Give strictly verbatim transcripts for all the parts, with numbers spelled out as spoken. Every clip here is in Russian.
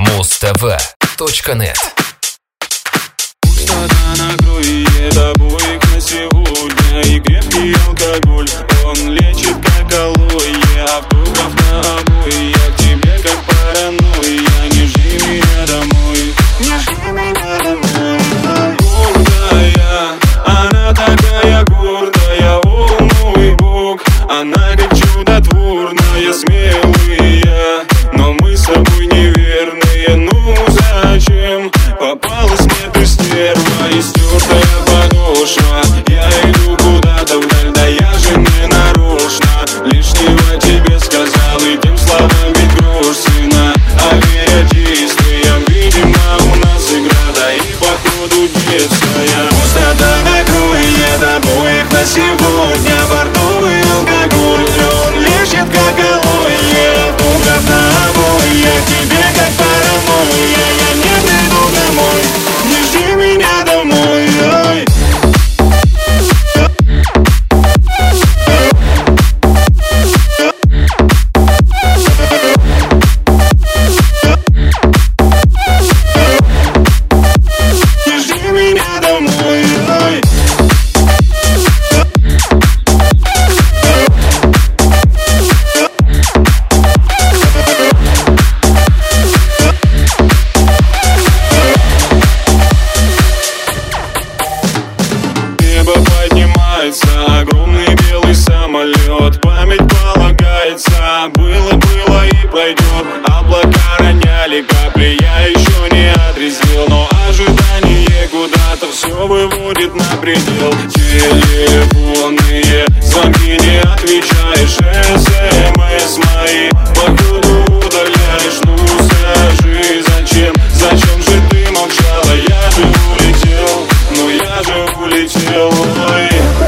муз тв точка нет. Пустота на крови обоих на сегодня. И крепкий алкоголь, он лечит как алоэ. Автограф на обои, я к тебе как паранойя. Не жди меня домой, не жди меня домой. Гордая, она такая гордая, о мой бог. Она как чудотворная, смелая, но мы с тобой неверные. Ну зачем попалась мне ты, стерва, и стертая подошва? Я иду куда-то вдаль, да я же не нарочно. Лишнего тебе сказал, и тем словам ведь грош цена. А веря действиям, видимо, у нас игра, да и походу детская. Пустота накроет обоих на сегодня. Бордовый алкоголь, он лечит как алоэ. Автограф на обои, я к тебе как паранойя. Я не приду домой, не жди меня домой. Ой. Не жди меня домой. Ой. Поднимается огромный белый самолет. Память полагается, было-было и пройдет. Облака роняли капли, я еще не отрезвел, но ожидание куда-то все выводит на предел. Телефонные звонки не отвечаешь, смс мои походу удаляешь. Ну скажи, зачем, зачем же ты молчала? Я же улетел, ну я же улетел. Ой.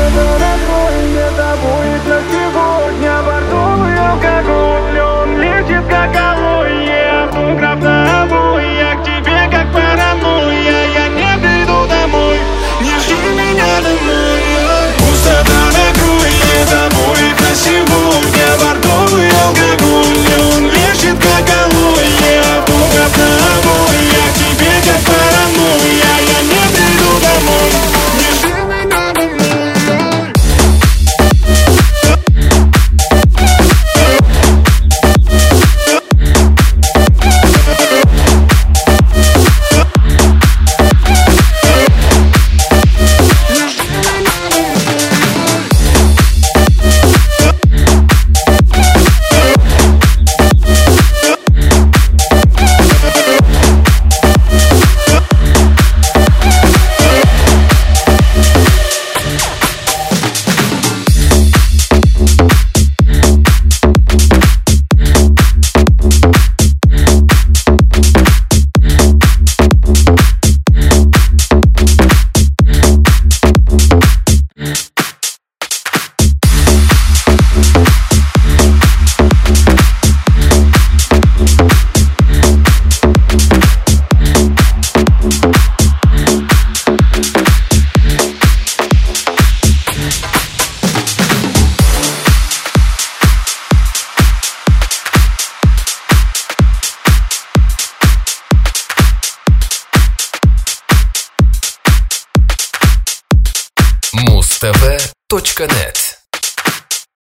Сегодня бордовый алкоголь, он лечит как алоэ. Автограф на обои, я к тебе как паранойя. Я не приду домой, не жди меня домой. Пустота накроет обоих на сегодня. Бордовый алкоголь, он лечит как алоэ. Автограф на обои, я к тебе как паранойя. Я не приду домой, не жди меня домой. муз тв точка нет.